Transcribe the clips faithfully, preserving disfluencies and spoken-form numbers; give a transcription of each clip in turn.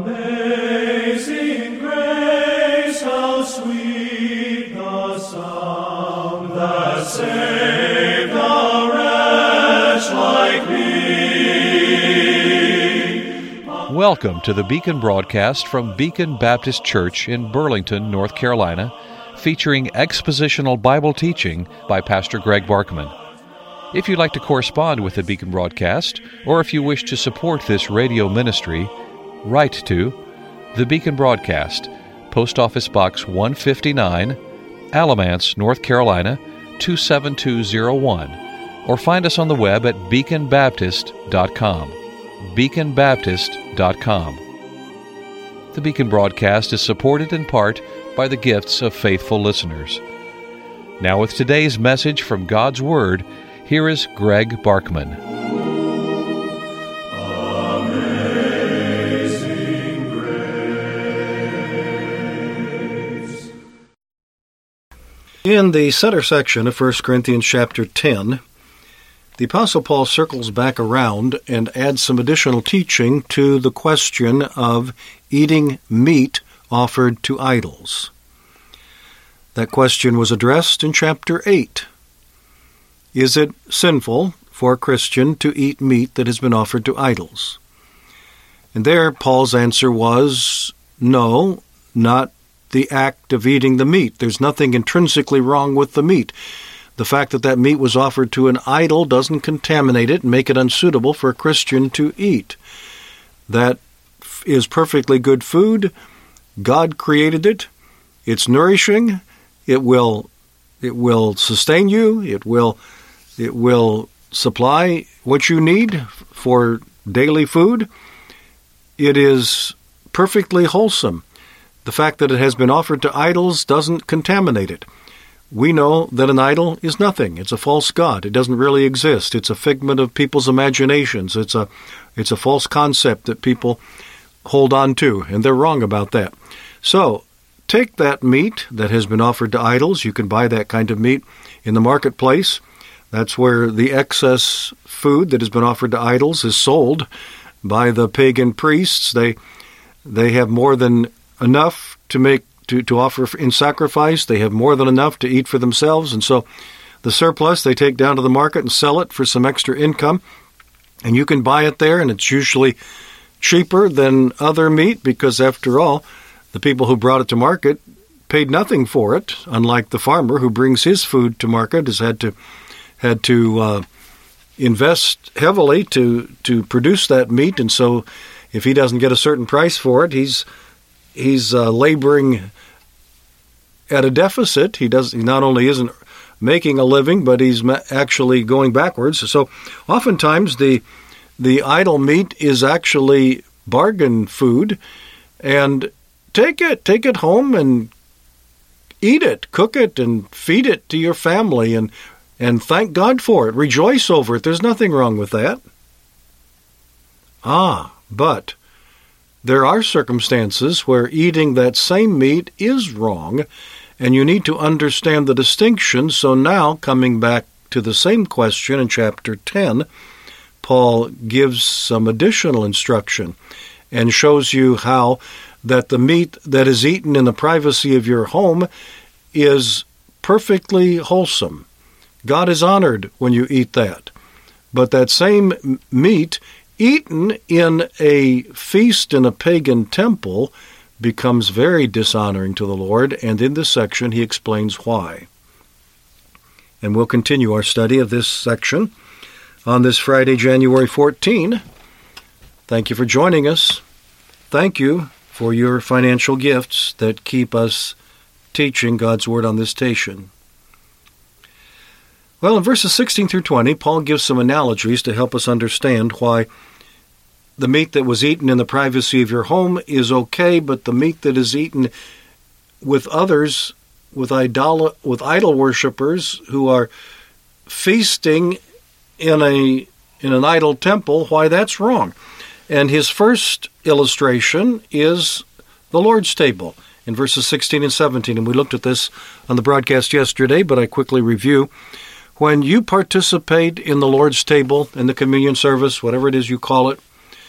Amazing grace, how sweet the sound that saved a wretch like me. Welcome to the Beacon broadcast from Beacon Baptist Church in Burlington, North Carolina, featuring expositional Bible teaching by Pastor Greg Barkman. If you'd like to correspond with the Beacon broadcast, or if you wish to support this radio ministry, write to the Beacon Broadcast, Post Office Box one fifty-nine, Alamance, North Carolina, two seven two zero one, or find us on the web at beacon baptist dot com. beacon baptist dot com. The Beacon broadcast is supported in part by the gifts of faithful listeners. Now with today's message from God's Word, here is Greg Barkman. Amazing grace. In the center section of First Corinthians chapter ten, the Apostle Paul circles back around and adds some additional teaching to the question of eating meat offered to idols. That question was addressed in chapter eight. Is it sinful for a Christian to eat meat that has been offered to idols? And there Paul's answer was, no, not the act of eating the meat. There's nothing intrinsically wrong with the meat. The fact that that meat was offered to an idol doesn't contaminate it and make it unsuitable for a Christian to eat. That is perfectly good food. God created it. It's nourishing. It will it will sustain you. It will it will supply what you need for daily food. It is perfectly wholesome. The fact that it has been offered to idols doesn't contaminate it. We know that an idol is nothing. It's a false god. It doesn't really exist. It's a figment of people's imaginations. It's a it's a false concept that people hold on to, and they're wrong about that. So, take that meat that has been offered to idols. You can buy that kind of meat in the marketplace. That's where the excess food that has been offered to idols is sold by the pagan priests. They they have more than enough to make To, to offer in sacrifice. They have more than enough to eat for themselves, and so the surplus they take down to the market and sell it for some extra income, and you can buy it there, and it's usually cheaper than other meat because, after all, the people who brought it to market paid nothing for it, unlike the farmer who brings his food to market has had to had to uh, invest heavily to, to produce that meat, and so if he doesn't get a certain price for it, he's He's uh, laboring at a deficit. He does. He not only isn't making a living, but he's ma- actually going backwards. So, oftentimes the the idol meat is actually bargain food, and take it, take it home and eat it, cook it, and feed it to your family, and and thank God for it. Rejoice over it. There's nothing wrong with that. Ah, but there are circumstances where eating that same meat is wrong, and you need to understand the distinction. So now, coming back to the same question in chapter ten, Paul gives some additional instruction and shows you how that the meat that is eaten in the privacy of your home is perfectly wholesome. God is honored when you eat that. But that same meat eaten in a feast in a pagan temple becomes very dishonoring to the Lord, and in this section he explains why. And we'll continue our study of this section on this Friday, January fourteenth. Thank you for joining us. Thank you for your financial gifts that keep us teaching God's Word on this station. Well, in verses sixteen through twenty, Paul gives some analogies to help us understand why the meat that was eaten in the privacy of your home is okay, but the meat that is eaten with others, with idol, with idol worshippers who are feasting in a in an idol temple, why that's wrong. And his first illustration is the Lord's table in verses sixteen and seventeen. And we looked at this on the broadcast yesterday, but I quickly review. When you participate in the Lord's table, in the communion service, whatever it is you call it,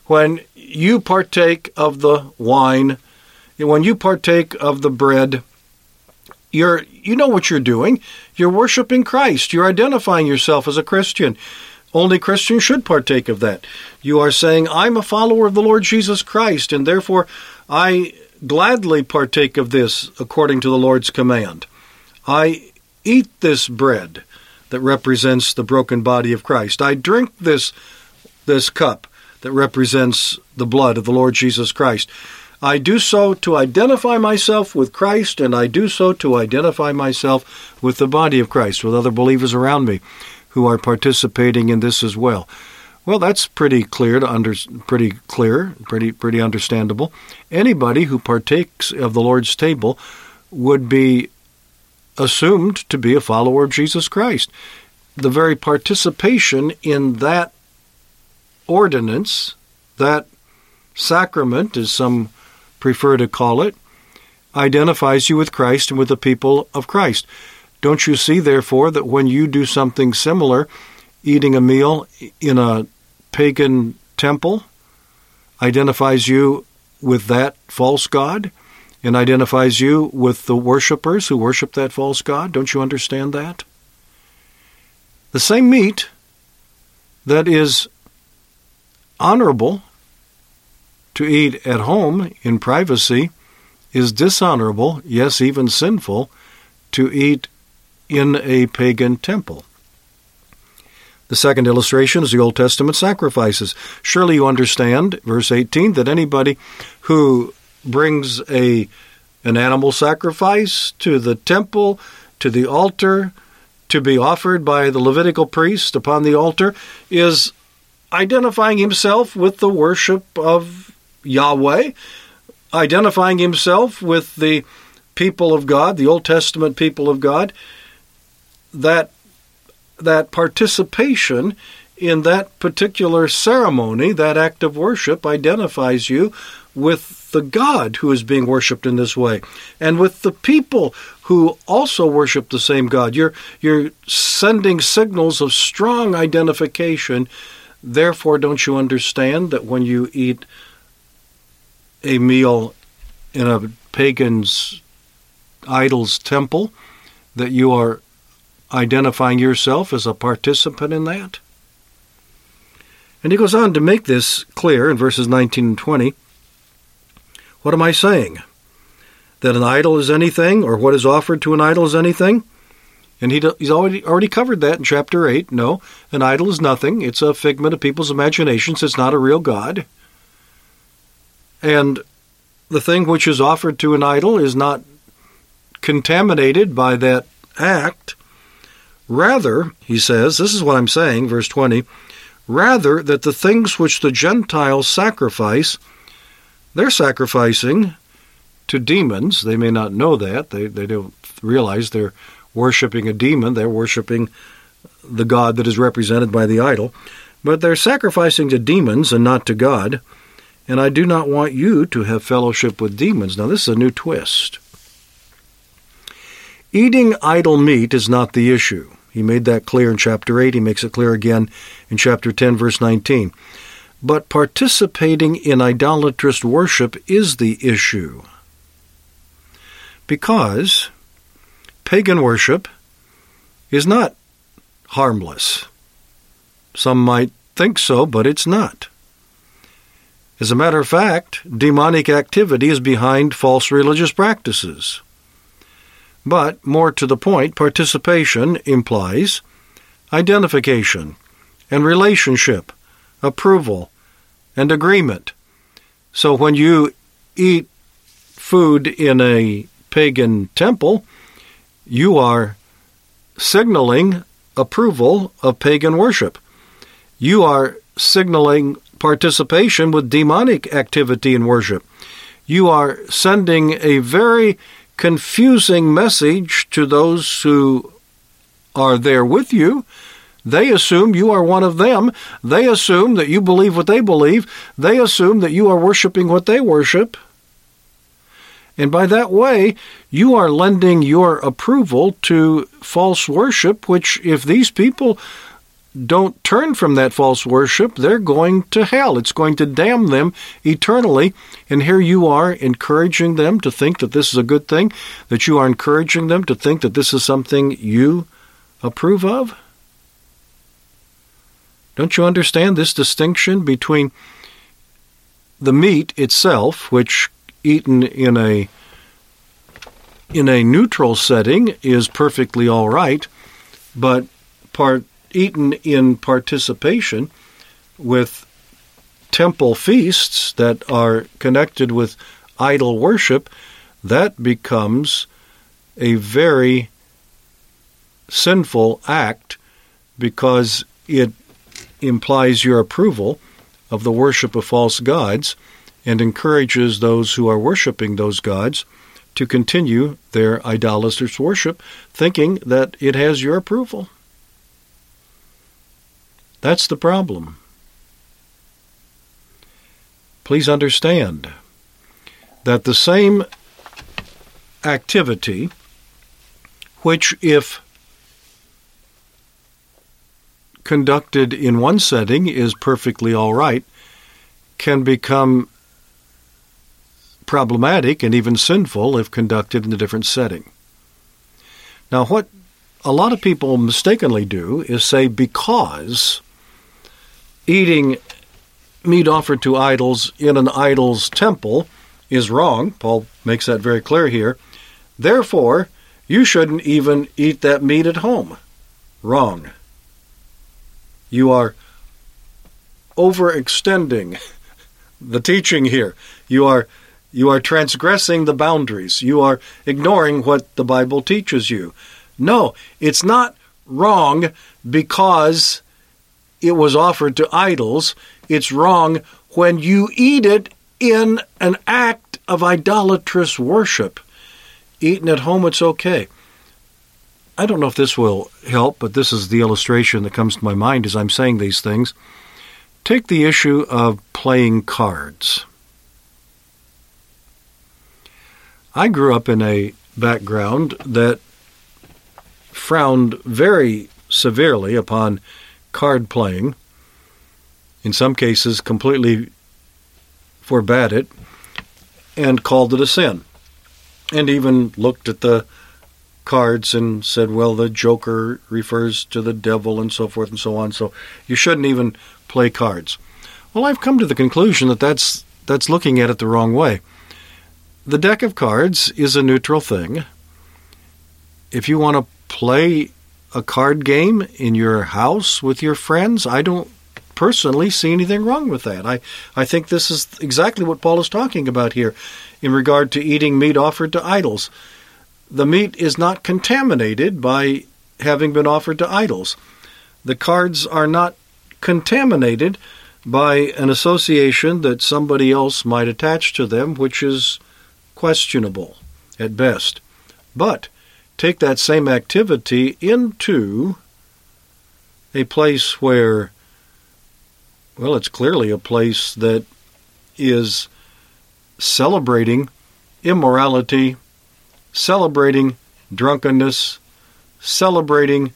when you partake of the wine, when you partake of the bread, you're you know what you're doing. You're worshiping Christ. You're identifying yourself as a Christian. Only Christians should partake of that. You are saying, I'm a follower of the Lord Jesus Christ, and therefore I gladly partake of this according to the Lord's command. I eat this bread that represents the broken body of Christ. I drink this, this cup that represents the blood of the Lord Jesus Christ. I do so to identify myself with Christ, and I do so to identify myself with the body of Christ, with other believers around me who are participating in this as well. Well, that's pretty clear to under, pretty clear, pretty pretty understandable. Anybody who partakes of the Lord's table would be assumed to be a follower of Jesus Christ. The very participation in that ordinance, that sacrament, as some prefer to call it, identifies you with Christ and with the people of Christ. Don't you see, therefore, that when you do something similar, eating a meal in a pagan temple identifies you with that false god and identifies you with the worshipers who worship that false god? Don't you understand that? The same meat that is honorable to eat at home in privacy is dishonorable, yes, even sinful, to eat in a pagan temple. The second illustration is the Old Testament sacrifices. Surely you understand, verse eighteen, that anybody who brings a an animal sacrifice to the temple, to the altar, to be offered by the Levitical priest upon the altar, is identifying himself with the worship of Yahweh, identifying himself with the people of God, the Old Testament people of God. That that participation in that particular ceremony, that act of worship, identifies you with the God who is being worshipped in this way, and with the people who also worship the same God. You're, you're sending signals of strong identification. Therefore, don't you understand that when you eat a meal in a pagan's idol's temple, that you are identifying yourself as a participant in that? And he goes on to make this clear in verses nineteen and twenty. What am I saying? That an idol is anything, or what is offered to an idol is anything? And he, he's already, already covered that in chapter eight. No, an idol is nothing. It's a figment of people's imaginations. It's not a real God. And the thing which is offered to an idol is not contaminated by that act. Rather, he says, this is what I'm saying, verse twenty, rather that the things which the Gentiles sacrifice, they're sacrificing to demons. They may not know that. They, they don't realize they're worshiping a demon. They're worshiping the God that is represented by the idol. But they're sacrificing to demons and not to God. And I do not want you to have fellowship with demons. Now, this is a new twist. Eating idol meat is not the issue. He made that clear in chapter eight. He makes it clear again in chapter ten, verse nineteen. But participating in idolatrous worship is the issue. Because pagan worship is not harmless. Some might think so, but it's not. As a matter of fact, demonic activity is behind false religious practices. But, more to the point, participation implies identification and relationship, approval, and agreement. So when you eat food in a pagan temple, you are signaling approval of pagan worship. You are signaling participation with demonic activity in worship. You are sending a very confusing message to those who are there with you. They assume you are one of them. They assume that you believe what they believe. They assume that you are worshiping what they worship. And by that way, you are lending your approval to false worship, which if these people don't turn from that false worship, they're going to hell. It's going to damn them eternally. And here you are encouraging them to think that this is a good thing, that you are encouraging them to think that this is something you approve of. Don't you understand this distinction between the meat itself, which eaten in a in a neutral setting is perfectly all right, but part eaten in participation with temple feasts that are connected with idol worship, that becomes a very sinful act because it implies your approval of the worship of false gods and encourages those who are worshiping those gods to continue their idolatrous worship, thinking that it has your approval. That's the problem. Please understand that the same activity, which if conducted in one setting is perfectly all right, can become problematic and even sinful if conducted in a different setting. Now, what a lot of people mistakenly do is say because eating meat offered to idols in an idol's temple is wrong, Paul makes that very clear here, therefore, you shouldn't even eat that meat at home. Wrong. You are overextending the teaching here. You are you are transgressing the boundaries. You are ignoring what the Bible teaches you. No, it's not wrong because it was offered to idols. It's wrong when you eat it in an act of idolatrous worship. Eaten at home, it's okay. I don't know if this will help, but this is the illustration that comes to my mind as I'm saying these things. Take the issue of playing cards. I grew up in a background that frowned very severely upon card playing, in some cases completely forbade it, and called it a sin, and even looked at the cards and said, well, the joker refers to the devil and so forth and so on, so you shouldn't even play cards. Well, I've come to the conclusion that that's, that's looking at it the wrong way. The deck of cards is a neutral thing. If you want to play a card game in your house with your friends, I don't personally see anything wrong with that. I, I think this is exactly what Paul is talking about here in regard to eating meat offered to idols. The meat is not contaminated by having been offered to idols. The cards are not contaminated by an association that somebody else might attach to them, which is questionable at best. But take that same activity into a place where, well, it's clearly a place that is celebrating immorality, celebrating drunkenness, celebrating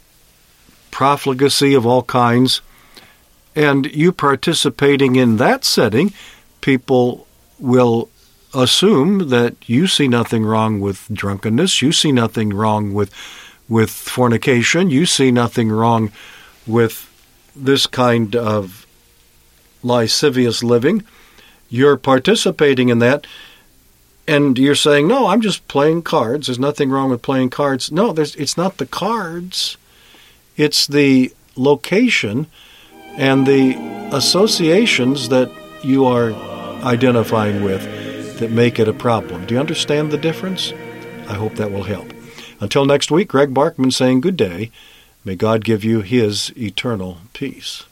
profligacy of all kinds, and you participating in that setting, people will assume that you see nothing wrong with drunkenness, you see nothing wrong with with fornication, you see nothing wrong with this kind of lascivious living. You're participating in that, and you're saying, no, I'm just playing cards. There's nothing wrong with playing cards. No, there's, it's not the cards. It's the location and the associations that you are identifying with that make it a problem. Do you understand the difference? I hope that will help. Until next week, Greg Barkman saying good day. May God give you His eternal peace.